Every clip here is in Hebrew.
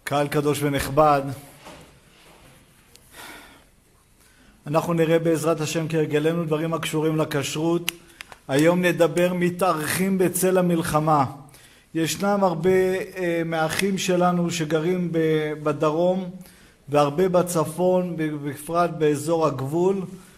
קהל קדוש ונכבד, אנחנו נראה בעזרת השם כהרגלנו דברים הקשורים לכשרות. היום נדבר מתארחים בצל המלחמה. ישנם הרבה מהאחים שלנו שגרים בדרום והרבה בצפון, בפרט באזור הגבול,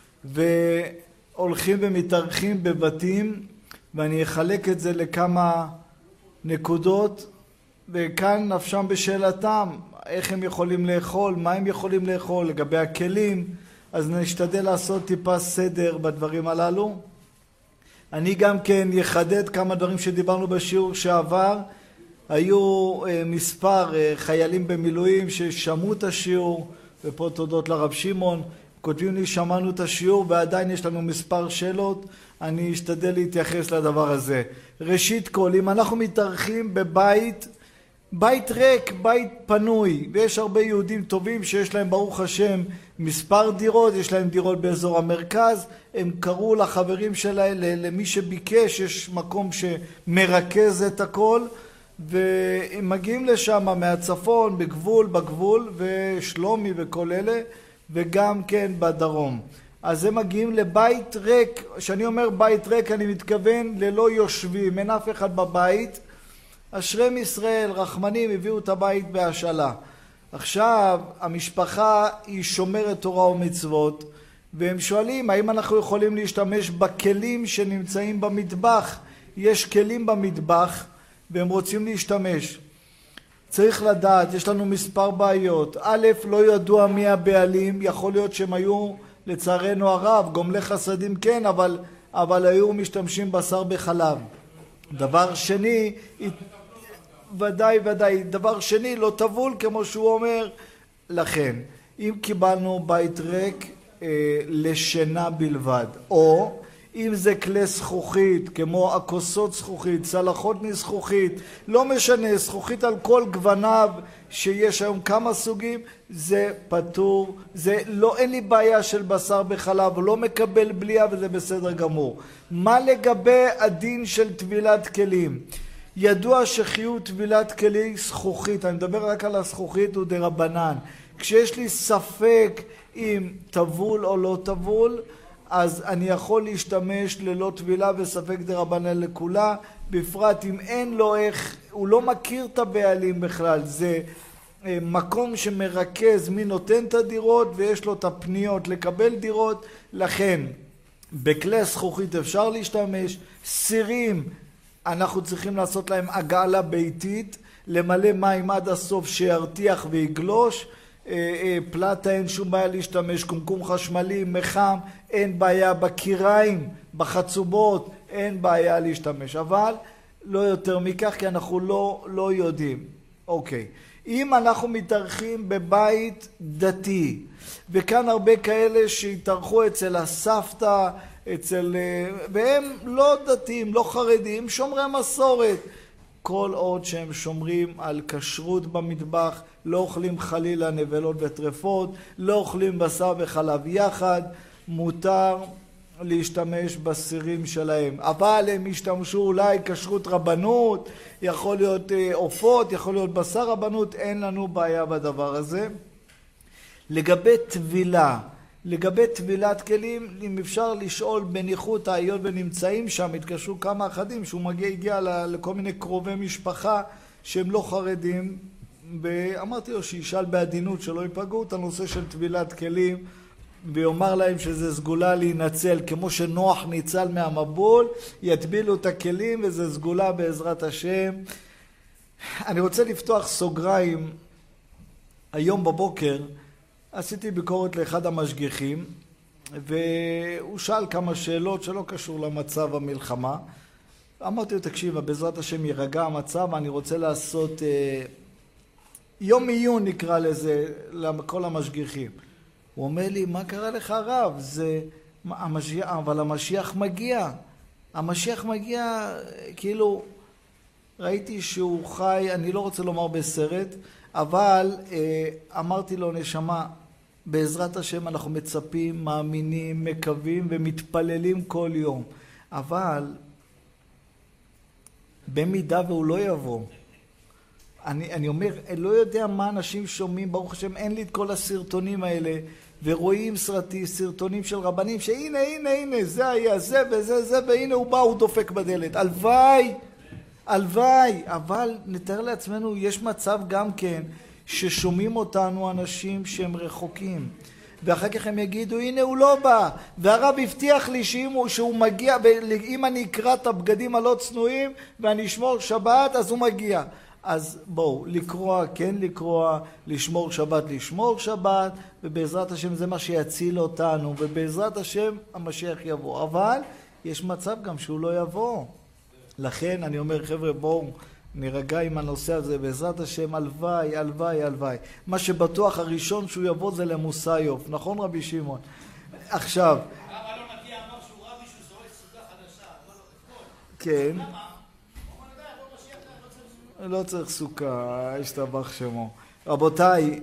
והולכים ומתארחים בבתים, ואני אחלק את זה לכמה נקודות. וכאן נפשם בשאלתם, איך הם יכולים לאכול, מה הם יכולים לאכול, לגבי הכלים. אז נשתדל לעשות טיפה סדר בדברים הללו. אני גם כן יחדד כמה דברים שדיברנו בשיעור שעבר. היו מספר חיילים במילואים ששמעו את השיעור, ופה תודות לרב שמעון, כותבים לי שמענו את השיעור ועדיין יש לנו מספר שאלות. אני אשתדל להתייחס לדבר הזה. ראשית כל, אם אנחנו מתארחים בית ריק, בית פנוי, ויש הרבה יהודים טובים שיש להם ברוך השם מספר דירות, יש להם דירות באזור המרכז, הם קראו לחברים שלהם, למי שביקש, יש מקום שמרכז את הכל, והם מגיעים לשם מהצפון, בגבול, ושלומי וכל אלה, וגם כן בדרום. אז הם מגיעים לבית ריק. כשאני אומר בית ריק אני מתכוון ללא יושבים, אין אף אחד בבית. אשרי ישראל, רחמנים, הביאו את הבית בהשאלה. עכשיו, המשפחה היא שומרת תורה ומצוות, והם שואלים, האם אנחנו יכולים להשתמש בכלים שנמצאים במטבח? יש כלים במטבח, והם רוצים להשתמש. צריך לדעת, יש לנו מספר בעיות. א', לא ידוע מי הבעלים, יכול להיות שהם היו, לצערנו הרב, גומלי חסדים כן, אבל היו משתמשים בשר בחלב. דבר שני, ודאי, דבר שני, לא טבול כמו שהוא אומר. לכן, אם קיבלנו בית ריק לשינה בלבד, או אם זה כלי זכוכית, כמו הכוסות זכוכית, צלחות מזכוכית, לא משנה, זכוכית על כל גווניו, שיש היום כמה סוגים, זה פטור, זה לא, אין לי בעיה של בשר בחלב, לא מקבל בליעה וזה בסדר גמור. מה לגבי הדין של טבילת כלים? ידוע שחיות טבילת כלי זכוכית, אני מדבר רק על הזכוכית ודרבנן. כשיש לי ספק אם טבול או לא טבול, אז אני יכול להשתמש ללא טבילה וספק דרבנן לכולה, בפרט אם אין לו איך, הוא לא מכיר את הבעלים בכלל, זה מקום שמרכז מי נותן את הדירות ויש לו את הפניות לקבל דירות, לכן בכלי זכוכית אפשר להשתמש. סירים, אנחנו צריכים לעשות להם הגעלה ביתית, למלא מים עד הסוף שירתיח ויגלוש. פלטה אין שום בעיה להשתמש, קומקום חשמלי, מחם, אין בעיה, בקיריים, בחצובות, אין בעיה להשתמש, אבל לא יותר מכך כי אנחנו לא יודעים. אוקיי. אם אנחנו מתארחים בבית דתי, וכאן הרבה כאלה שהתארחו אצל הסבתא, והם לא דתיים, לא חרדים, שומרי מסורת. כל עוד שהם שומרים על כשרות במטבח, לא אוכלים חלילה נבלות וטרפות, לא אוכלים בשר וחלב יחד, מותר להשתמש בסירים שלהם. אבל הם ישתמשו אולי כשרות רבנות, יכול להיות עופות, יכול להיות בשר רבנות, אין לנו בעיה בדבר הזה. לגבי טבילת כלים, אם אפשר לשאול בניחותא, היות ונמצאים שם, התקשרו כמה אחדים שהוא הגיע לכל מיני קרובי משפחה שהם לא חרדים, ואמרתי לו שישאל בעדינות שלא ייפגעו את הנושא של טבילת כלים, ויאמר להם שזה סגולה להינצל, כמו שנוח ניצל מהמבול, יטבילו את הכלים וזה סגולה בעזרת השם. אני רוצה לפתוח סוגריים. היום בבוקר עשיתי ביקורת לאחד המשגיחים, והוא שאל כמה שאלות שלא קשור למצב המלחמה. אמרתי לו, תקשיב, בעזרת השם יירגע המצב, אני רוצה לעשות יום עיון נקרא לזה, לכל המשגיחים. הוא אומר לי, מה קרה לך רב? אבל המשיח מגיע. המשיח מגיע, כאילו, ראיתי שהוא חי, אני לא רוצה לומר בסרט, אבל אמרתי לו, נשמה, בעזרת השם אנחנו מצפים, מאמינים, מקווים ומתפללים כל יום. אבל במידה והוא לא יבוא, אני אומר, לא יודע מה אנשים שומעים, ברוך השם, אין לי את כל הסרטונים האלה, ורואים סרטונים של רבנים, שהנה, זה היה, זה וזה, והנה הוא בא, הוא דופק בדלת. הלוואי, אבל נתאר לעצמנו, יש מצב גם כן, ששומעים אותנו אנשים שהם רחוקים. ואחר כך הם יגידו, הנה הוא לא בא, והרב הבטיח לי שהוא מגיע, ואם אני אקרא את הבגדים הלא צנועים, ואני אשמור שבת, אז הוא מגיע. אז בואו, לקרוא, כן לקרוא, לשמור שבת, ובעזרת השם זה מה שיציל אותנו, ובעזרת השם המשיח יבוא. אבל יש מצב גם שהוא לא יבוא. לכן אני אומר, חבר'ה, בואו נרגע עם הנושא הזה, בעזרת השם, הלוואי. מה שבטוח הראשון שהוא יבוא זה למוסיוף, נכון רבי שמעון? עכשיו... הרב אלון מגיע אמר שהוא רבי שהוא זורק סוכה חדשה, אמר לו את כל. כן. למה? לא צריך סוכה, ישתבח שמו. רבותיי,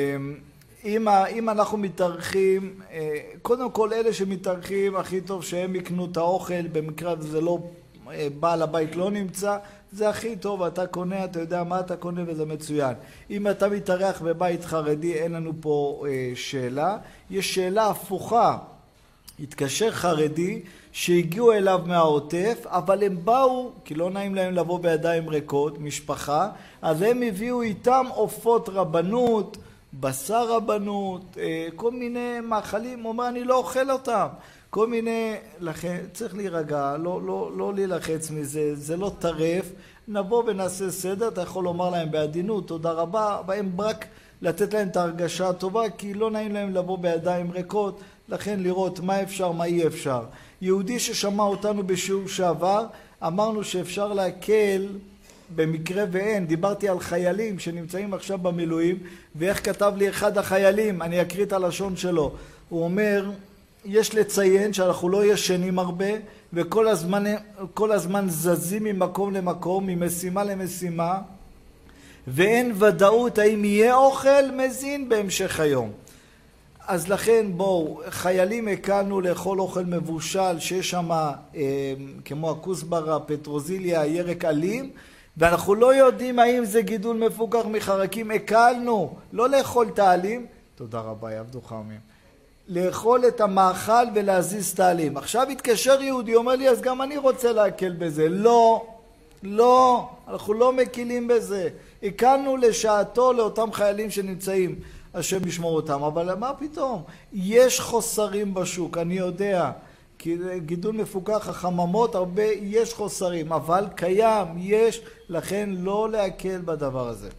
אם אנחנו מתארחים, קודם כל אלה שמתארחים, הכי טוב שהם יקנו את האוכל, במקרה זה לא, בעל הבית לא נמצא, זה הכי טוב, אתה קונה, אתה יודע מה אתה קונה וזה מצוין. אם אתה מתארח בבית חרדי, אין לנו פה שאלה. יש שאלה הפוכה. התקשר חרדי שהגיעו אליו מהעוטף, אבל הם באו, כי לא נעים להם לבוא בידיים ריקות, משפחה, אז הם הביאו איתם עופות רבנות, בשר רבנות, כל מיני מאכלים, הוא אומר, אני לא אוכל אותם. כל מיני, לכן צריך להירגע, לא להילחץ מזה, זה לא טרף, נבוא ונעשה סדר, אתה יכול לומר להם בעדינות, תודה רבה, בהם רק לתת להם את ההרגשה הטובה, כי לא נעים להם לבוא בידיים ריקות, לכן לראות מה אפשר, מה אי אפשר. יהודי ששמע אותנו בשיעור שעבר, אמרנו שאפשר להקל במקרה ואין. דיברתי על חיילים שנמצאים עכשיו במילואים, ואיך כתב לי אחד החיילים, אני אקריא את הלשון שלו. הוא אומר, יש לציין שאנחנו לא ישנים הרבה, וכל הזמן זזים ממקום למקום, ממשימה למשימה, ואין ודאות האם יהיה אוכל מזין בהמשך היום. אז לכן בואו, חיילים הקלנו לאכול אוכל מבושל שיש שם כמו הכוסברה, פטרוזיליה, ירק עלים, ואנחנו לא יודעים האם זה גידול מפוקח מחרקים, הקלנו, לא לאכול את העלים, תודה רבה, יעבדו חמים, לאכול את המאכל ולהזיז את העלים. עכשיו התקשר יהודי, אומר לי, אז גם אני רוצה להקל בזה. לא, אנחנו לא מקילים בזה. הקלנו לשעתו לאותם חיילים שנמצאים, השם ישמור אותם, אבל מה פתאום? יש חוסרים בשוק, אני יודע, כי גידול מפוקח, החממות הרבה, יש חוסרים, אבל קיים, יש, לכן לא להקל בדבר הזה.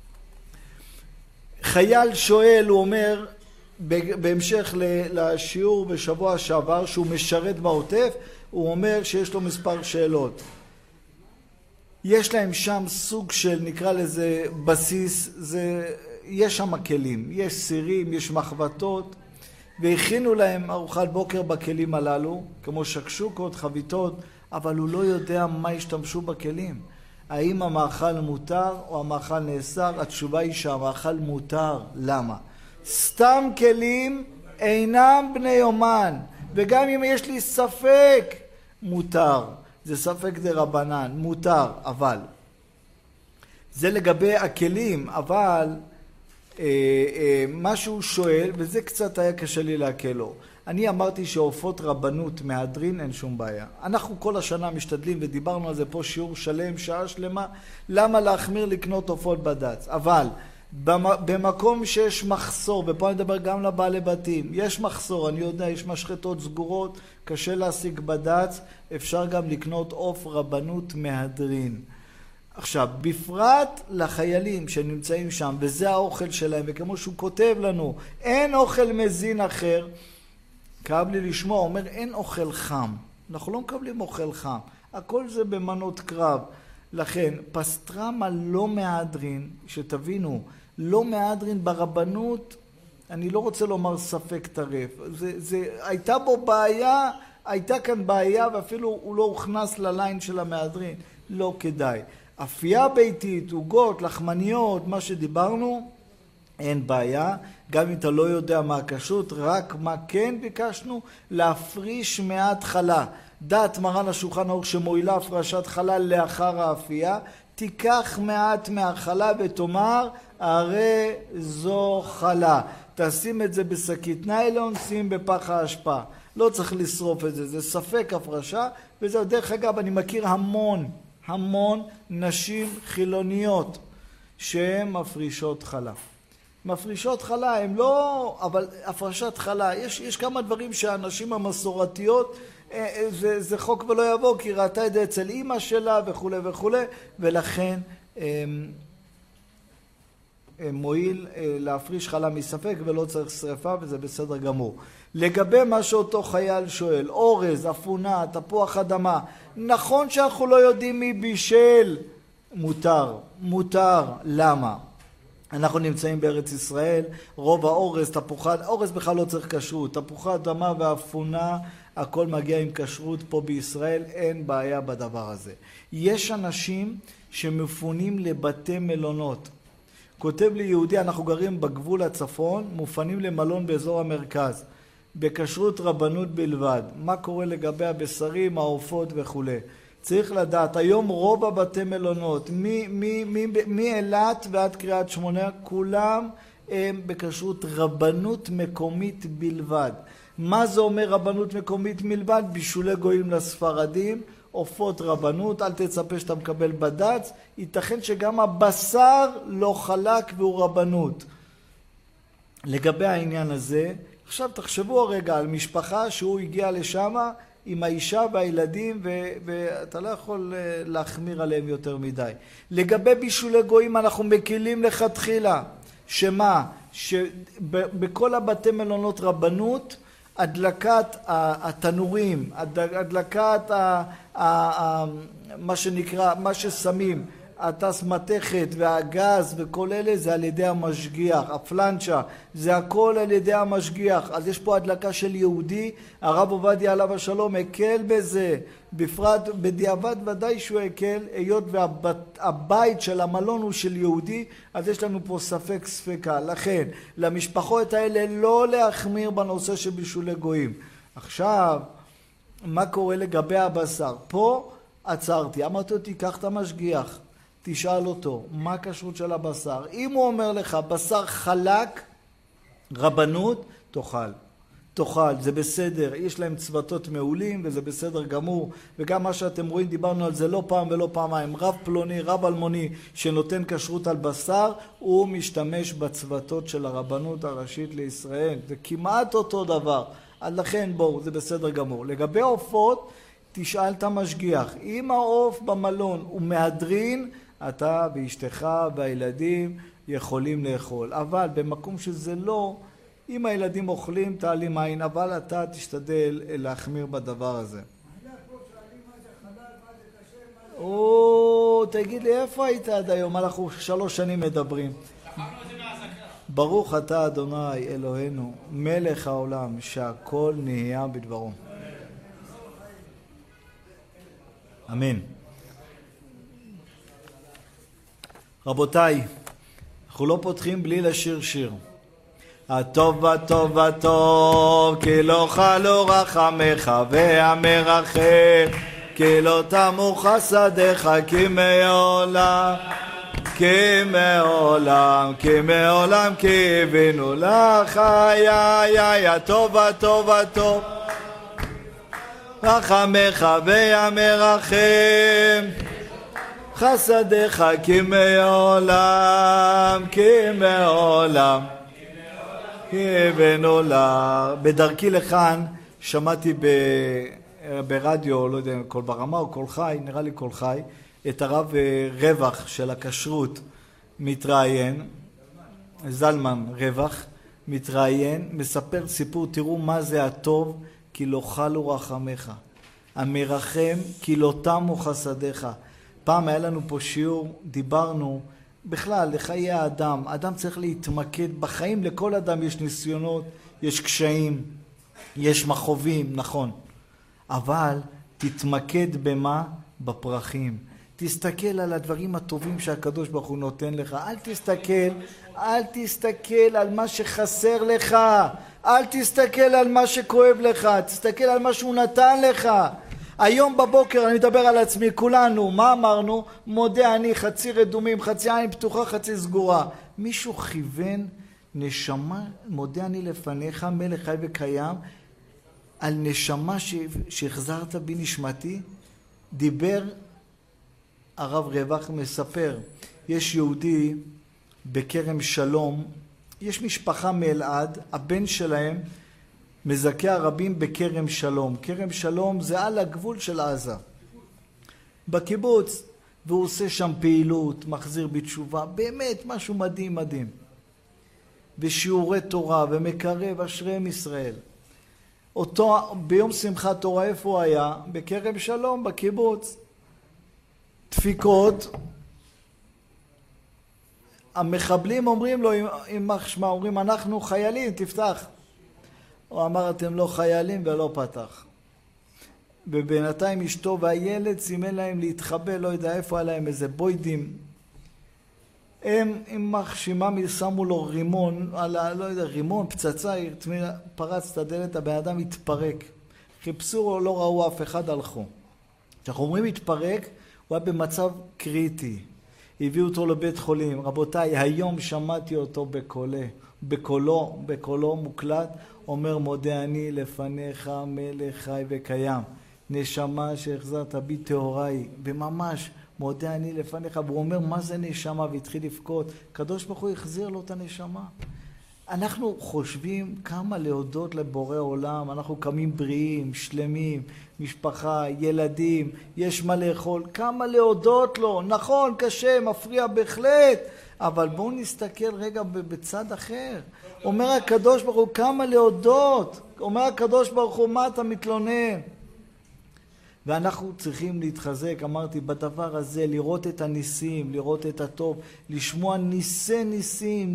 חייל שואל, הוא אומר, בהמשך לשיעור בשבוע שעבר, שהוא משרת בעוטף, הוא אומר שיש לו מספר שאלות. יש להם שם סוג של, נקרא לזה, בסיס, יש שם כלים, יש סירים, יש מחבטות, והכינו להם ארוחת בוקר בכלים הללו, כמו שקשוקות, חביתות, אבל הוא לא יודע מה ישתמשו בכלים. האם המאכל מותר או המאכל נאסר? התשובה היא שהמאכל מותר. למה? סתם כלים אינם בני יומן, וגם אם יש לי ספק, מותר. זה ספק דרבנן, מותר, אבל. זה לגבי הכלים, אבל מה שהוא שואל, וזה קצת היה קשה לי להקל לו. אני אמרתי שעופות רבנות מהדרין אין שום בעיה. אנחנו כל השנה משתדלים, ודיברנו על זה פה שיעור שלם, שעה שלמה, למה להחמיר לקנות עופות בד"ץ. אבל במקום שיש מחסור, ופה אני מדבר גם לבעלי בתים, יש מחסור, אני יודע, יש משחטות סגורות, קשה להשיג בד"ץ, אפשר גם לקנות עוף רבנות מהדרין. עכשיו, בפרט לחיילים שנמצאים שם, וזה האוכל שלהם, וכמו שהוא כותב לנו, אין אוכל מזין אחר, כאב לי לשמוע, אומר, אין אוכל חם. אנחנו לא מקבלים אוכל חם. הכל זה במנות קרב. לכן, פסטרמה לא מהדרין, שתבינו, לא מהדרין ברבנות, אני לא רוצה לומר ספק טרף. הייתה בו בעיה, הייתה כאן בעיה, ואפילו הוא לא הוכנס לליין של המהדרין. לא כדאי. אפייה ביתית, עוגות, לחמניות, מה שדיברנו, אין בעיה. גם אם אתה לא יודע מה הקשות, רק מה כן ביקשנו, להפריש מעט חלה. דעת מרן השולחן ערוך שמועילה הפרשת חלה לאחר האפייה, תיקח מעט מהחלה ותאמר, הרי זו חלה. תשים את זה בשקית ניילון, שים בפח האשפה. לא צריך לשרוף את זה, זה ספק הפרשה, וזהו. דרך אגב, אני מכיר המון נשים חילוניות שהן מפרישות חלה. מפרישות חלה, הם לא, אבל הפרשת חלה, יש כמה דברים שהאנשים המסורתיות, זה חוק ולא יבוא, כי ראתה את זה אצל אמא שלה וכו' וכו', ולכן מועיל להפריש חלה מספק ולא צריך שריפה, וזה בסדר גמור. לגבי מה שאותו חייל שואל, אורז, אפונה, תפוח אדמה, נכון שאנחנו לא יודעים מי בישל, מותר, למה? אנחנו נמצאים בארץ ישראל, רוב האורז, אורז בכלל לא צריך כשרות, תפוחי אדמה ואפונה, הכל מגיע עם כשרות פה בישראל, אין בעיה בדבר הזה. יש אנשים שמפונים לבתי מלונות. כותב לי יהודי, אנחנו גרים בגבול הצפון, מופנים למלון באזור המרכז, בכשרות רבנות בלבד. מה קורה לגבי הבשרים, העופות וכו'. צריך לדעת, היום רוב הבתי מלונות, מאילת ועד קריית שמונה, כולם הם בכשרות רבנות מקומית בלבד. מה זה אומר רבנות מקומית בלבד? בישולי גויים לספרדים, עופות רבנות, אל תצפה שאתה מקבל בד"ץ, ייתכן שגם הבשר לא חלק והוא רבנות. לגבי העניין הזה, עכשיו תחשבו הרגע על משפחה שהוא הגיע לשם עם האישה והילדים, ואתה לא יכול להחמיר עליהם יותר מדי. לגבי בישולי גויים אנחנו מקילים לכתחילה. שמה? שבכל הבתי מלונות רבנות, הדלקת התנורים, הדלקת מה שנקרא, מה ששמים, התס מתכת והגז וכל אלה זה על ידי המשגיח, הפלנצ'ה, זה הכל על ידי המשגיח. אז יש פה הדלקה של יהודי, הרב עובדיה עליו השלום הקל בזה, בפרט בדיעבד ודאי שהוא הקל, היות והבית של המלון הוא של יהודי, אז יש לנו פה ספק ספקה. לכן, למשפחות האלה לא להחמיר בנושא של בישולי גויים. עכשיו, מה קורה לגבי הבשר? פה עצרתי, אמרתי אותי, קח את המשגיח. תשאל אותו, מה הכשרות של הבשר? אם הוא אומר לך, בשר חלק, רבנות, תאכל, זה בסדר. יש להם צוותות מעולים, וזה בסדר גמור. וגם מה שאתם רואים, דיברנו על זה לא פעם ולא פעמיים. רב פלוני, רב אלמוני, שנותן כשרות על בשר, הוא משתמש בצוותות של הרבנות הראשית לישראל. זה כמעט אותו דבר. אז לכן, בואו, זה בסדר גמור. לגבי עופות, תשאל את המשגיח. אם העוף במלון הוא מהדרין, אתה ואשתך והילדים יכולים לאכול. אבל במקום שזה לא, אם הילדים אוכלים, תעלים עין, אבל אתה תשתדל להחמיר בדבר הזה. תגיד לי, איפה היית עד היום? אנחנו 3 שנים מדברים. ברוך אתה אדוני אלוהינו, מלך העולם, שהכל נהיה בדברו. אמן. רבותיי, אנחנו לא פותחים בלי לשיר שיר. הטוב הטוב הטוב, כי לא חלו רחמך והמרחם, כי לא תמו חסדיך, כי מעולם, כי מעולם, כי מעולם, כי הבינו לך, הטוב הטוב הטוב, רחמך והמרחם, חסדיך כי מעולם, כי מעולם, כי ונולד. בדרכי לכאן שמעתי ברדיו, לא יודע אם קול ברמה או קול חי, נראה לי קול חי, את הרב רווח של הכשרות מתראיין, זלמן רווח מתראיין, מספר סיפור, תראו מה זה הטוב, כי לא חלו רחמך, המרחם כי לא תמו חסדיך. פעם היה לנו פה שיעור, דיברנו בכלל לחיי האדם. האדם צריך להתמקד בחיים, לכל אדם יש ניסיונות, יש קשיים, יש מחובים, נכון. אבל תתמקד במה? בפרחים. תסתכל על הדברים הטובים שהקדוש ברוך הוא נותן לך. אל תסתכל על מה שחסר לך. אל תסתכל על מה שכואב לך. תסתכל על מה שהוא נתן לך. היום בבוקר אני מדבר על עצמי, כולנו, מה אמרנו? מודה אני, חצי רדומים, חצי עין פתוחה, חצי סגורה. מישהו כיוון נשמה, מודה אני לפניך, מלך חי וקיים, על נשמה שהחזרת בי נשמתי? דיבר הרב רווח, מספר, יש יהודי בכרם שלום, יש משפחה מאלעד, הבן שלהם מזכה הרבים בכרם שלום. כרם שלום זה על הגבול של עזה, בקיבוץ, והוא עושה שם פעילות, מחזיר בתשובה, באמת משהו מדהים מדהים. ושיעורי תורה ומקרב אשריהם ישראל. אותו ביום שמחת תורה איפה הוא היה? בכרם שלום, בקיבוץ. דפיקות, המחבלים אומרים לו, יימח שמה, אומרים אנחנו חיילים, תפתח. הוא אמר אתם לא חיילים ולא פתח. ובינתיים אשתו והילד סימן להם להתחבא, לא יודע איפה, היה להם איזה בוידים. הם עם מחשימם שמו לו רימון, לא יודע, רימון, פצצה, פרץ את הדלת, הבן אדם התפרק. חיפשו, לא ראו אף אחד, הלכו. כשאנחנו אומרים התפרק, הוא היה במצב קריטי. הביאו אותו לבית חולים. רבותיי, היום שמעתי אותו בקולו מוקלט, אומר מודה אני לפניך מלך חי וקיים. נשמה שהחזרת בי טהוריי, וממש מודה אני לפניך, והוא אומר מה זה נשמה, והתחיל לבכות. קדוש ברוך הוא החזיר לו את הנשמה. אנחנו חושבים כמה להודות לבורא עולם, אנחנו קמים בריאים, שלמים, משפחה, ילדים, יש מה לאכול, כמה להודות לו. נכון, קשה, מפריע בהחלט, אבל בואו נסתכל רגע בצד אחר. אומר הקדוש ברוך הוא כמה להודות, אומר הקדוש ברוך הוא מה אתה מתלונן? ואנחנו צריכים להתחזק, אמרתי, בדבר הזה, לראות את הניסים, לראות את הטוב, לשמוע ניסים.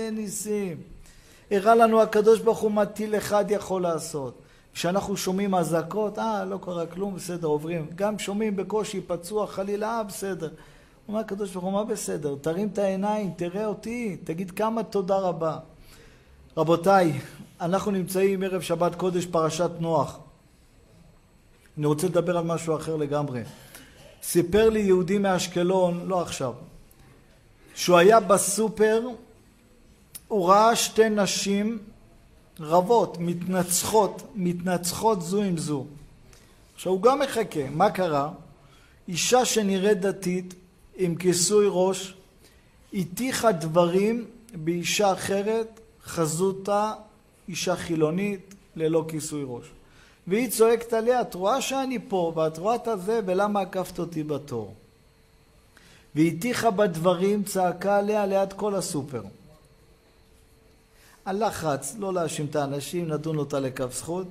הראה לנו הקדוש ברוך הוא מה טיל אחד יכול לעשות. כשאנחנו שומעים אזעקות, לא קרה כלום, בסדר, עוברים. גם שומעים בקושי, פצוע, חלילה, בסדר. אומר הקדוש ברוך הוא, מה בסדר? תרים את העיניים, תראה אותי, תגיד כמה תודה רבה. רבותיי, אנחנו נמצאים ערב שבת קודש פרשת נוח. אני רוצה לדבר על משהו אחר לגמרי. סיפר לי יהודי מאשקלון, לא עכשיו, שהוא היה בסופר, הוא ראה שתי נשים רבות, מתנצחות זו עם זו. עכשיו הוא גם מחכה, מה קרה? אישה שנראית דתית עם כיסוי ראש, הטיחה דברים באישה אחרת, חזותה אישה חילונית ללא כיסוי ראש. והיא צועקת עליה, את רואה שאני פה, ואת רואה את הזה, ולמה עקפת אותי בתור? והיא הטיחה בדברים, צעקה עליה ליד כל הסופר. הלחץ, לא להאשים את האנשים, נדון אותה לכף זכות.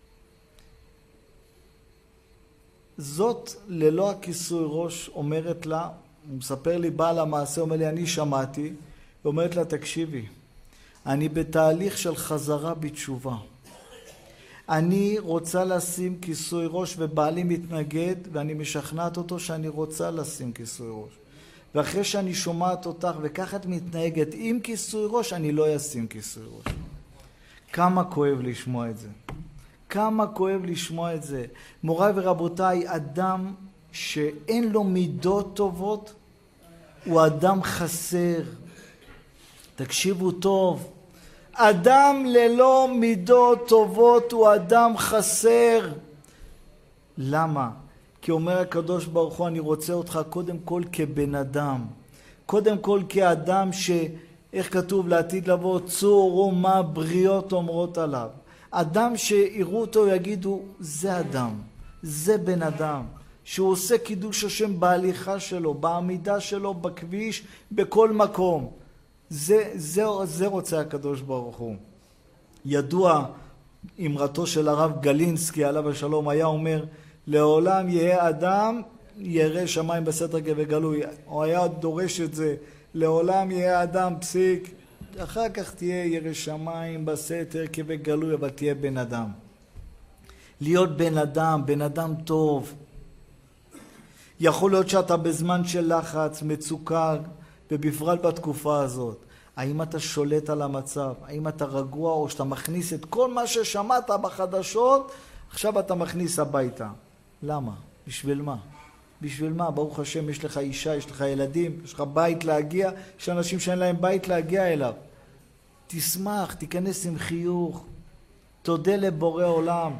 זאת ללא הכיסוי ראש אומרת לה, הוא מספר לי בעל המעשה, אומר לי, אני שמעתי, היא אומרת לה, תקשיבי, אני בתהליך של חזרה בתשובה. אני רוצה לשים כיסוי ראש ובעלי מתנגד, ואני משכנעת אותו שאני רוצה לשים כיסוי ראש. ואחרי שאני שומעת אותך וכך את מתנהגת עם כיסוי ראש, אני לא אשים כיסוי ראש. כמה כואב לשמוע את זה. כמה כואב לשמוע את זה. מוריי ורבותיי, אדם שאין לו מידות טובות, הוא אדם חסר. תקשיבו טוב. אדם ללא מידות טובות הוא אדם חסר. למה? כי אומר הקדוש ברוך הוא, אני רוצה אותך קודם כל כבן אדם. קודם כל כאדם איך כתוב לעתיד לבוא, צור ומה בריות אומרות עליו. אדם שיראו אותו יגידו, זה אדם, זה בן אדם. שהוא עושה קידוש השם בהליכה שלו, בעמידה שלו, בכביש, בכל מקום. זה רוצה הקדוש ברוך הוא. ידוע אמרתו של הרב גלינסקי עליו השלום, היה אומר, לעולם יהיה אדם ירא שמיים בסתר וגלוי. הוא היה דורש את זה, לעולם יהיה אדם פסיק, אחר כך תהיה ירא שמיים בסתר וגלוי, אבל תהיה בן אדם. להיות בן אדם טוב. יכול להיות שאתה בזמן של לחץ, מצוקה, ובפרט בתקופה הזאת. האם אתה שולט על המצב? האם אתה רגוע או שאתה מכניס את כל מה ששמעת בחדשות, עכשיו אתה מכניס הביתה. למה? בשביל מה? בשביל מה? ברוך השם, יש לך אישה, יש לך ילדים, יש לך בית להגיע, יש אנשים שאין להם בית להגיע אליו. תשמח, תיכנס עם חיוך, תודה לבורא עולם.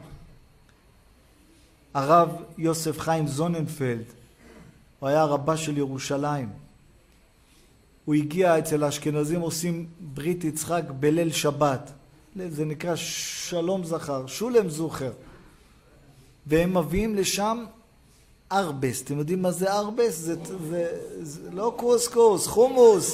הרב יוסף חיים זוננפלד, הוא היה רבה של ירושלים. הוא הגיע אצל האשכנזים, עושים ברית יצחק בליל שבת. זה נקרא שלום זכר, שולם זוכר. והם מביאים לשם ארבס. אתם יודעים מה זה ארבס? זה לא קוסקוס, חומוס.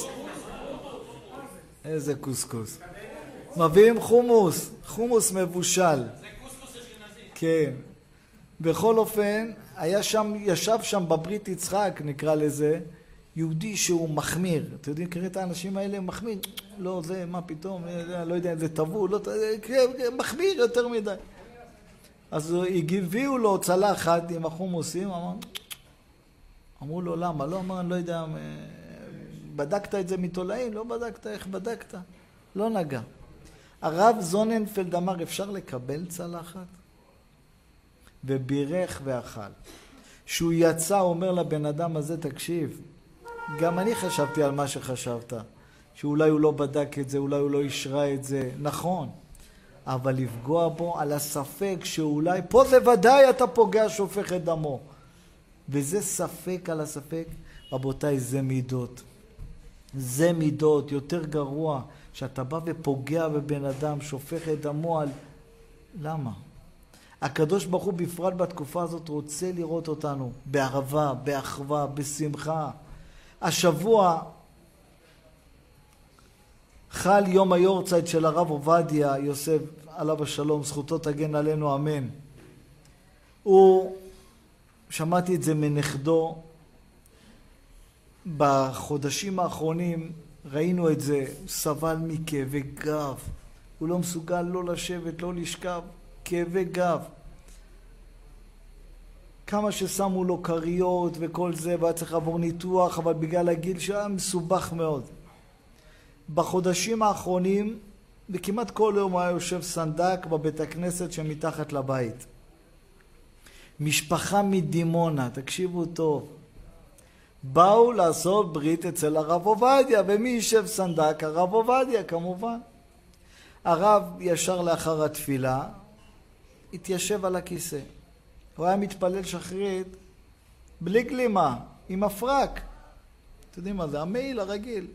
איזה קוסקוס. מביאים חומוס, חומוס מבושל. זה קוסקוס אשכנזי. כן. בכל אופן, ישב שם בברית יצחק, נקרא לזה, יהודי שהוא מחמיר. אתם יודעים, קראת את האנשים האלה מחמיר? לא, זה, מה פתאום, לא יודע, זה טבו, לא, מחמיר יותר מדי. אז הביאו לו צלחת עם החומוסים, אמרו לו, למה? לא אמר, אני לא יודע, בדקת את זה מתולעים? לא בדקת, איך בדקת? לא נגע. הרב זוננפלד אמר, אפשר לקבל צלחת? ובירך ואכל. שהוא יצא, אומר לבן אדם הזה, תקשיב, גם אני חשבתי על מה שחשבת, שאולי הוא לא בדק את זה, אולי הוא לא ישרה את זה, נכון, אבל לפגוע בו על הספק שאולי, פה זה ודאי אתה פוגע שופך את דמו, וזה ספק על הספק, רבותיי, זה מידות. זה מידות, יותר גרוע, שאתה בא ופוגע בבן אדם, שופך את דמו על... למה? הקדוש ברוך הוא בפרט בתקופה הזאת רוצה לראות אותנו באהבה, באחווה, בשמחה. השבוע חל יום היורצייט של הרב עובדיה יוסף עליו השלום, זכותו תגן עלינו, אמן. שמעתי את זה מנכדו, בחודשים האחרונים ראינו את זה, הוא סבל מכאבי גב, הוא לא מסוגל לא לשבת, לא לשכב, כאבי גב. כמה ששמו לו קריות וכל זה, והיה צריך לעבור ניתוח, אבל בגלל הגיל שהיה מסובך מאוד. בחודשים האחרונים, וכמעט כל יום היה יושב סנדק בבית הכנסת שמתחת לבית. משפחה מדימונה, תקשיבו טוב, באו לעשות ברית אצל הרב עובדיה, ומי יישב סנדק? הרב עובדיה כמובן. הרב ישר לאחר התפילה התיישב על הכיסא. הוא היה מתפלל שחרית בלי גלימה, עם הפרק. אתם יודעים מה זה? המעיל הרגיל.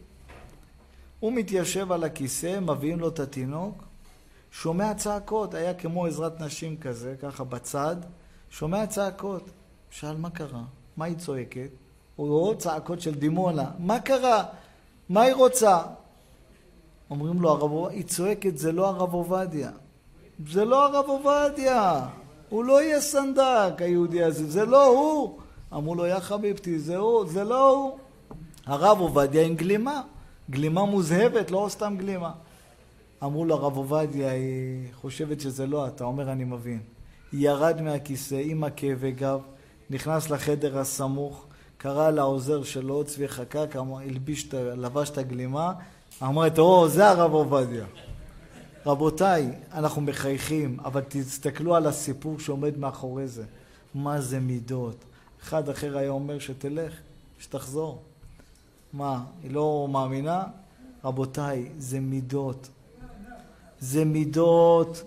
הוא מתיישב על הכיסא, מביאים לו את התינוק, שומע צעקות, היה כמו עזרת נשים כזה, ככה בצד, שומע צעקות. שאל מה קרה? מה היא צועקת? הוא רואה צעקות של דימונה. מה קרה? מה היא רוצה? אומרים לו, הרב, היא צועקת, זה לא הרב עובדיה. זה לא הרב עובדיה. הוא לא יהיה סנדק, היהודי הזה. זה לא הוא. אמרו לו, יא חביבתי, זה הוא, זה לא הוא. הרב עובדיה עם גלימה. גלימה מוזהבת, לא סתם גלימה. אמרו לו, הרב עובדיה, היא חושבת שזה לא אתה. אומר, אני מבין. היא ירד מהכיסא עם הכאבי גב, נכנס לחדר הסמוך, קרא לעוזר שלו, צבי חקק, לבש את הגלימה, אמרת, זה הרב עובדיה. רבותיי, אנחנו מחייכים, אבל תסתכלו על הסיפור שעומד מאחורי זה. מה זה מידות? אחד אחר היה אומר שתלך, שתחזור. מה, היא לא מאמינה? רבותיי, זה מידות. זה מידות.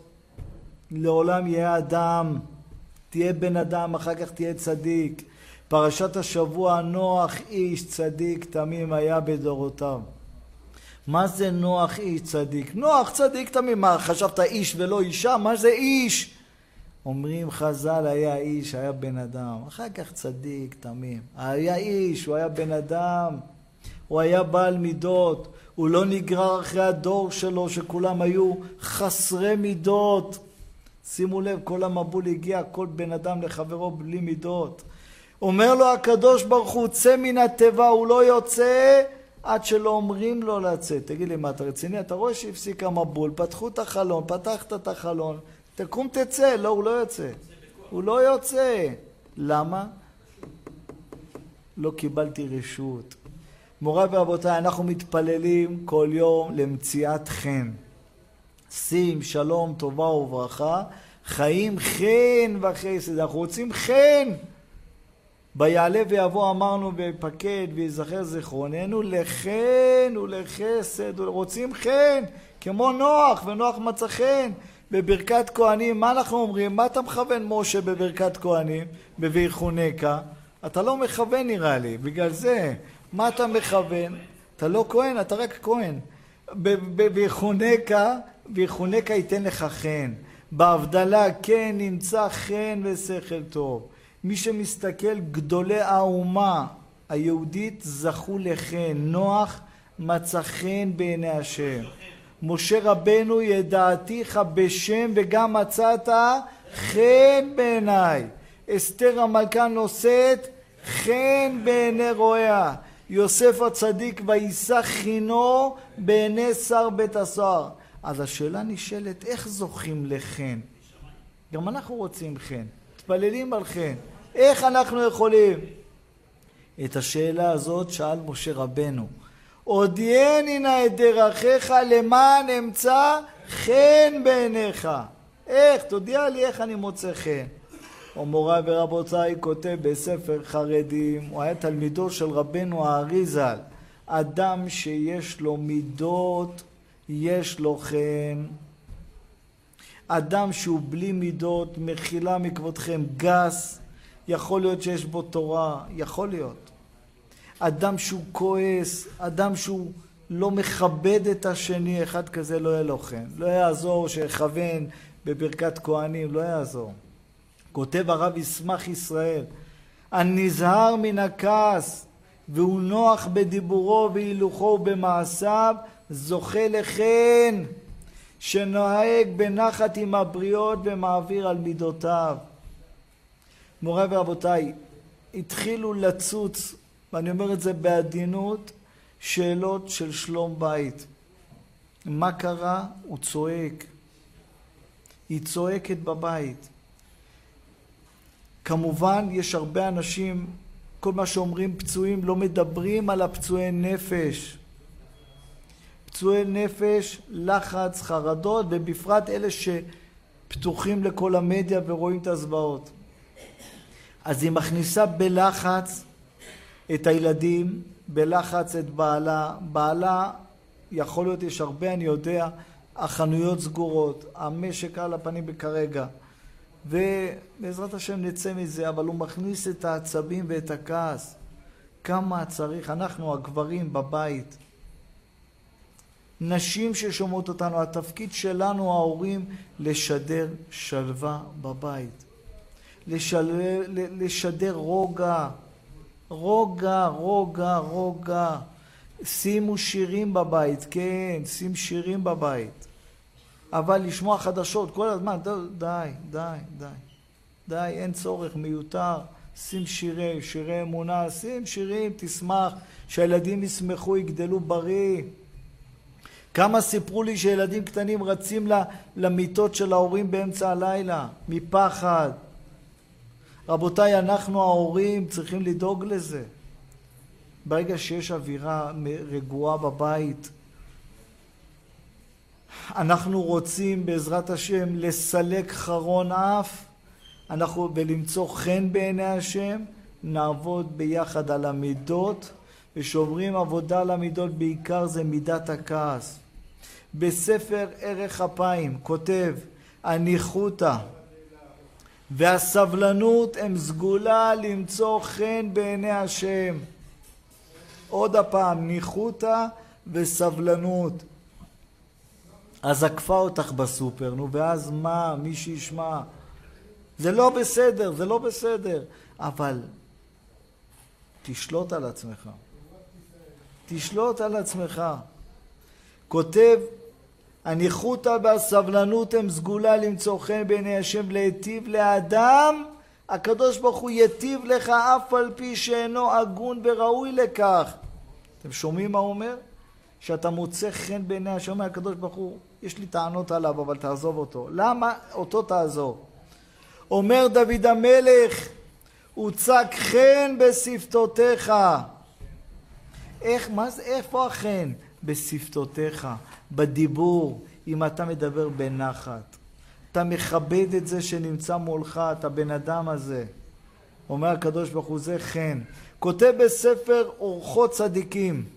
לעולם יהיה אדם, תהיה בן אדם, אחר כך תהיה צדיק. פרשת השבוע, נוח איש צדיק תמים היה בדורותיו. מה זה נוח איש צדיק? נוח צדיק תמים. מה, חשבת איש ולא אישה? מה זה איש? אומרים חז"ל, היה איש, היה בן אדם. אחר כך צדיק תמים. היה איש, הוא היה בן אדם. הוא היה בעל מידות. הוא לא נגרר אחרי הדור שלו, שכולם היו חסרי מידות. שימו לב, כל המבול הגיע, כל בן אדם לחברו בלי מידות. אומר לו הקדוש ברוך הוא, צא מן התיבה, הוא לא יוצא עד שלא אומרים לו לצאת. תגיד לי, מה אתה רציני? אתה רואה שהפסיק המבול, פתחו את החלון, פתחת את החלון, תקום תצא. לא, הוא לא יוצא. הוא לא יוצא. למה? לא קיבלתי רשות. מורה ורבותיי, אנחנו מתפללים כל יום למציאת חן. שים, שלום, טובה וברכה, חיים חן וחסד. אנחנו רוצים חן. ביעלה ויבוא אמרנו בפקד ויזכר זיכרוננו לחן ולחסד. רוצים חן כמו נוח, ונוח מצא חן. בברכת כהנים, מה אנחנו אומרים? מה אתה מכוון משה בברכת כהנים? בויחונקה? אתה לא מכוון נראה לי, בגלל זה. מה אתה מכוון? אתה לא כהן, אתה רק כהן. בויחונקה, ויחונקה ייתן לך חן. בהבדלה כן נמצא חן ושכל טוב. מי שמסתכל, גדולי האומה היהודית זכו לחן. נוח מצא חן בעיני השם. משה רבנו ידעתיך בשם וגם מצאת חן בעיניי. אסתר המלכה נושאת חן בעיני רואיה. יוסף הצדיק וישא חינו בעיני שר בית הסוהר. אז השאלה נשאלת, איך זוכים לחן? גם אנחנו רוצים חן, מתפללים על חן. איך אנחנו יכולים? את השאלה הזאת שאל משה רבנו. הודיעני נא את דרכיך למען אמצא חן בעיניך. איך? תודיע לי איך אני מוצא חן. ומוריי ורבותיי כותב בספר חרדים, הוא היה תלמידו של רבנו הארי ז"ל. אדם שיש לו מידות, יש לו חן. אדם שהוא בלי מידות, מחילה מכבודכם, גס, יכול להיות שיש בו תורה, יכול להיות. אדם שהוא כועס, אדם שהוא לא מכבד את השני, אחד כזה לא יהיה לו חן. לא יעזור שיכוון בברכת כהנים, לא יעזור. כותב הרב ישמח ישראל, הנזהר מן הכעס, והוא נוח בדיבורו והילוכו ובמעשיו, זוכה לחן, שנוהג בנחת עם הבריות ומעביר על מידותיו. מוריי ורבותיי, התחילו לצוץ, ואני אומר את זה בעדינות, שאלות של שלום בית. מה קרה? הוא צועק. היא צועקת בבית. כמובן, יש הרבה אנשים, כל מה שאומרים פצועים, לא מדברים על הפצועי נפש. פצועי נפש, לחץ, חרדות, ובפרט אלה שפתוחים לכל המדיה ורואים את הזוועות. אז היא מכניסה בלחץ את הילדים, בלחץ את בעלה. בעלה, יכול להיות, יש הרבה, אני יודע, החנויות סגורות, המשק על הפנים כרגע. ובעזרת השם נצא מזה, אבל הוא מכניס את העצבים ואת הכעס. כמה צריך, אנחנו הגברים בבית. נשים ששומעות אותנו, התפקיד שלנו ההורים לשדר שלווה בבית. לשדר רוגע. רוגע, רוגע, רוגע. שימו שירים בבית, כן, שים שירים בבית. אבל לשמוע חדשות כל הזמן, די, די, די. די, אין צורך, מיותר. שים שירי אמונה, שים שירים, תשמח, שהילדים ישמחו, יגדלו בריא. כמה סיפרו לי שילדים קטנים רצים למיטות של ההורים באמצע הלילה, מפחד. רבותיי, אנחנו ההורים צריכים לדאוג לזה. ברגע שיש אווירה רגועה בבית, אנחנו רוצים בעזרת השם לסלק חרון אף, ולמצוא חן בעיני השם, נעבוד ביחד על המידות, ושומרים עבודה על המידות בעיקר זה מידת הכעס. בספר ערך אפיים כותב, הניחותא והסבלנות הם סגולה למצוא חן בעיני השם. עוד הפעם, ניחותא וסבלנות. אז עקפה אותך בסופר, נו, ואז מה? מי שישמע. זה לא בסדר, זה לא בסדר. אבל תשלוט על עצמך. תשלוט על עצמך. כותב, הניחותא והסבלנות הם סגולה למצוא חן בעיני השם להיטיב לאדם. הקדוש ברוך הוא יטיב לך אף על פי שאינו הגון וראוי לכך. אתם שומעים מה הוא אומר? שאתה מוצא חן בעיני השם, אומר הקדוש ברוך הוא, יש לי טענות עליו, אבל תעזוב אותו. למה אותו תעזוב? אומר דוד המלך, הוצק חן בשפתותיך. איפה החן? בשפתותיך, בדיבור, אם אתה מדבר בנחת. אתה מכבד את זה שנמצא מולך, את הבן אדם הזה. אומר הקדוש ברוך הוא, זה חן. כותב בספר אורחות צדיקים,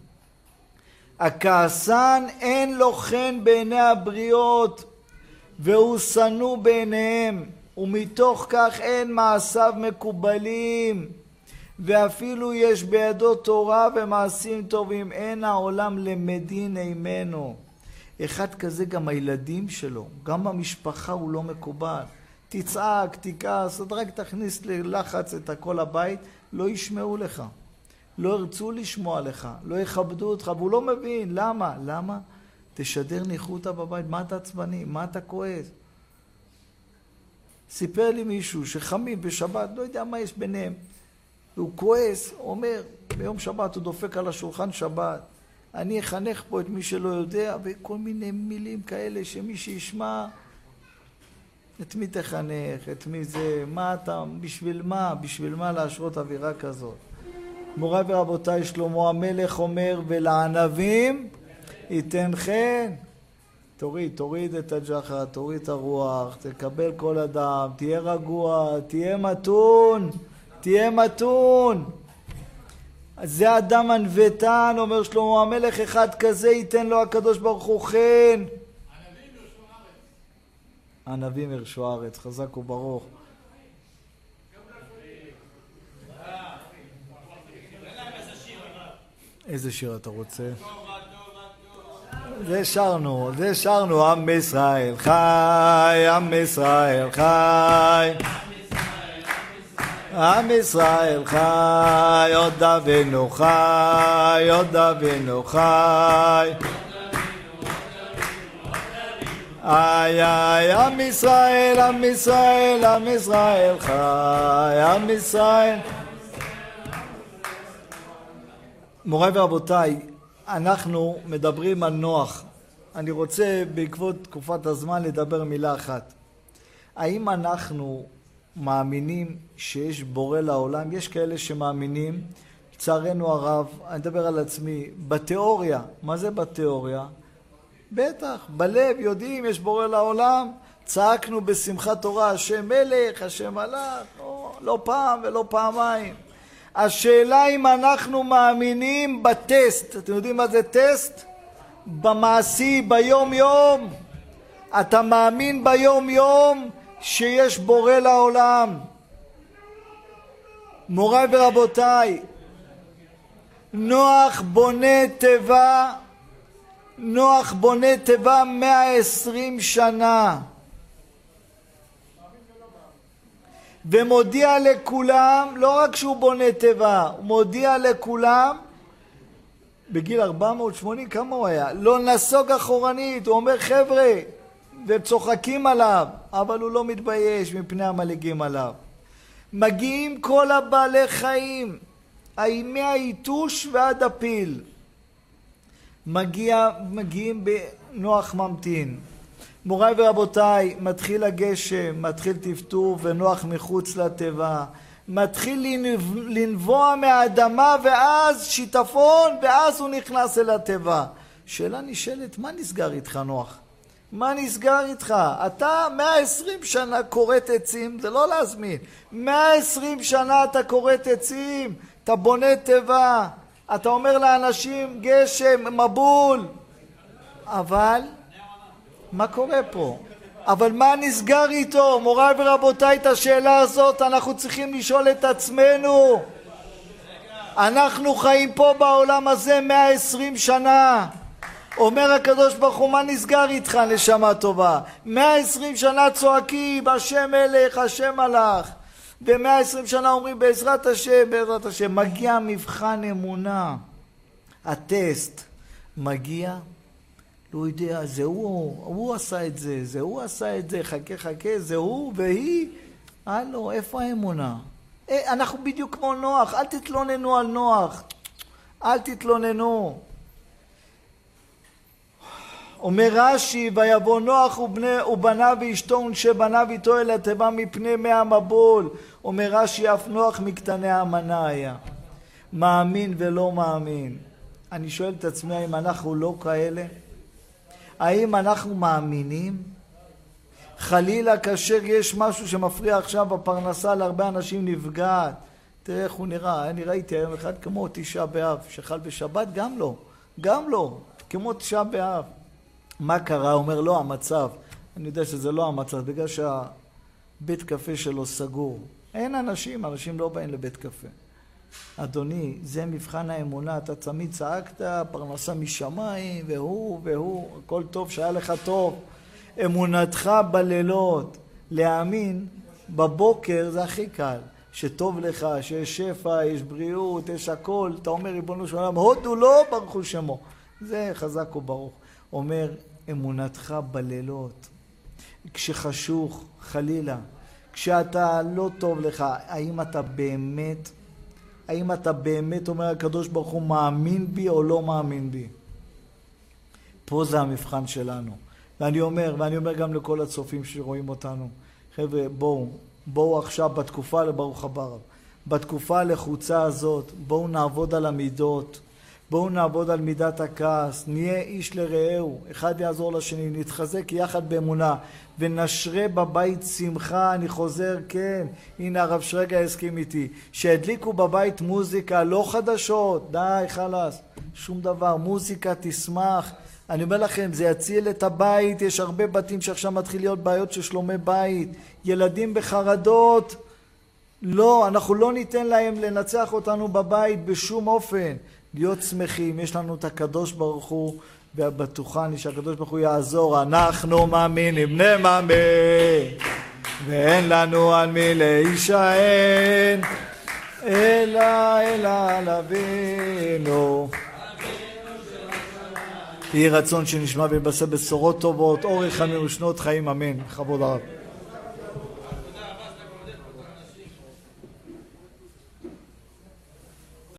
הכעסן אין לו חן בעיני הבריות, והוא שנוא בעיניהם, ומתוך כך אין מעשיו מקובלים, ואפילו יש בידו תורה ומעשים טובים, אין העולם למדין עימנו. אחד כזה גם הילדים שלו, גם במשפחה הוא לא מקובל. תצעק, תכעס, רק תכניס ללחץ את הכל הבית, לא ישמעו לך. לא ירצו לשמוע לך, לא יכבדו אותך, והוא לא מבין. למה? למה? תשדר ניחותא בבית. מה אתה עצבני? מה אתה כועס? סיפר לי מישהו שחמים בשבת, לא יודע מה יש ביניהם. והוא כועס, אומר, ביום שבת הוא דופק על השולחן שבת. אני אחנך פה את מי שלא יודע, וכל מיני מילים כאלה שמי שישמע, את מי תחנך, את מי זה, מה אתה, בשביל מה? בשביל מה להשרות אווירה כזאת? מוריי ורבותיי, שלמה המלך אומר, ולענבים ייתן חן. תוריד את הג'חר, תוריד את הרוח, תקבל כל אדם, תהיה רגוע, תהיה מתון, תהיה מתון. זה אדם ענוותן, אומר שלמה המלך, אחד כזה ייתן לו הקדוש ברוך הוא חן. ענבים ירשו הארץ, חזק וברוך. איזה שיר אתה רוצה? זה שרנו, עם ישראל חי, עם ישראל חי, עם ישראל חי, עוד אבינו חי, עוד אבינו חי. איי איי, עם ישראל, עם ישראל, עם ישראל חי, עם ישראל. מוריי ורבותיי, אנחנו מדברים על נוח. אני רוצה בעקבות תקופת הזמן לדבר מילה אחת. האם אנחנו מאמינים שיש בורא לעולם? יש כאלה שמאמינים, לצערנו הרב, אני מדבר על עצמי, בתיאוריה. מה זה בתיאוריה? בטח, בלב יודעים יש בורא לעולם. צעקנו בשמחת תורה, השם מלך, השם מלך, לא פעם ולא פעמיים. השאלה אם אנחנו מאמינים בטסט. אתם יודעים מה זה טסט? במעשי, ביום יום. אתה מאמין ביום יום שיש בורא לעולם. מוריי ורבותיי, נוח בונה תיבה, נוח בונה תיבה 120 שנה. ומודיע לכולם, לא רק שהוא בונה תיבה, הוא מודיע לכולם, בגיל 480, כמה הוא היה? לא נסוג אחורנית, הוא אומר חבר'ה, וצוחקים עליו, אבל הוא לא מתבייש מפני המלגים עליו. מגיעים כל הבעלי חיים, מהיתוש ועד הפיל. מגיעים בנוח ממתין. מוריי ורבותיי, מתחיל הגשם, מתחיל טפטוף ונוח מחוץ לתיבה. מתחיל לנבוע מהאדמה ואז שיטפון ואז הוא נכנס אל התיבה. שאלה נשאלת, מה נסגר איתך נוח? מה נסגר איתך? אתה 120 שנה קוראת עצים, זה לא להזמין. 120 שנה אתה קוראת עצים, אתה בונה תיבה, אתה אומר לאנשים גשם, מבול. אבל מה קורה פה? אבל מה נסגר איתו? מוריי ורבותיי, את השאלה הזאת אנחנו צריכים לשאול את עצמנו. אנחנו חיים פה בעולם הזה 120 שנה. אומר הקדוש ברוך הוא, מה נסגר איתך נשמה טובה? 120 שנה צועקים, השם מלך, השם מלך. ו120 שנה אומרים בעזרת השם, בעזרת השם. מגיע מבחן אמונה. הטסט מגיע, לא יודע, זה הוא עשה את זה, זה הוא עשה את זה, חכה, זה הוא והיא. הלו, איפה האמונה? אנחנו בדיוק כמו נוח, אל תתלוננו על נוח. אל תתלוננו. אומר רש"י, ויבוא נוח ובניו ואשתו ונשבניו איתו אל התיבה מפני מי המבול. אומר רש"י, אף נוח מקטני האמנה היה. מאמין ולא מאמין. אני שואל את עצמי, האם אנחנו לא כאלה? האם אנחנו מאמינים? חלילה כאשר יש משהו שמפריע עכשיו בפרנסה להרבה אנשים נפגעת. תראה איך הוא נראה. אני ראיתי היום אחד כמו תשעה באב, שחל בשבת, גם לא, כמו תשעה באב. מה קרה? הוא אומר, לא, המצב. אני יודע שזה לא המצב, בגלל שהבית קפה שלו סגור. אין אנשים לא באים לבית קפה. אדוני, זה מבחן האמונה, אתה תמיד צעקת, פרנסה משמיים, והוא, הכל טוב, שהיה לך טוב. אמונתך בלילות, להאמין בבוקר זה הכי קל, שטוב לך, שיש שפע, יש בריאות, יש הכל, אתה אומר ריבונו של עולם, הודו לו, ברכו שמו. זה חזק וברוך. אומר, אמונתך בלילות, כשחשוך, חלילה, כשאתה לא טוב לך, האם אתה באמת אומר הקדוש ברוך הוא מאמין בי או לא מאמין בי? פה זה המבחן שלנו. ואני אומר גם לכל הצופים שרואים אותנו, חבר'ה, בואו עכשיו בתקופה לברוך הבא רב, בתקופה הלחוצה הזאת, בואו נעבוד על המידות, בואו נעבוד על מידת הכעס, נהיה איש לרעהו, אחד יעזור לשני, נתחזק יחד באמונה, ונשרה בבית שמחה. אני חוזר, כן, הנה הרב שרגא הסכים איתי, שהדליקו בבית מוזיקה, לא חדשות, די, חלס, שום דבר, מוזיקה תשמח. אני אומר לכם, זה יציל את הבית, יש הרבה בתים שעכשיו מתחיל להיות בעיות של שלומי בית, ילדים בחרדות, לא, אנחנו לא ניתן להם לנצח אותנו בבית בשום אופן, להיות שמחים, יש לנו את הקדוש ברוך הוא, ובטוחני שהקדוש ברוך הוא יעזור, אנחנו מאמינים, בני מאמין, ואין לנו על מי להישען, אלא על אבינו. יהי רצון שנשמע ונתבשר בשורות טובות, אורך ימים ושנות חיים, אמן. בכבוד הרב.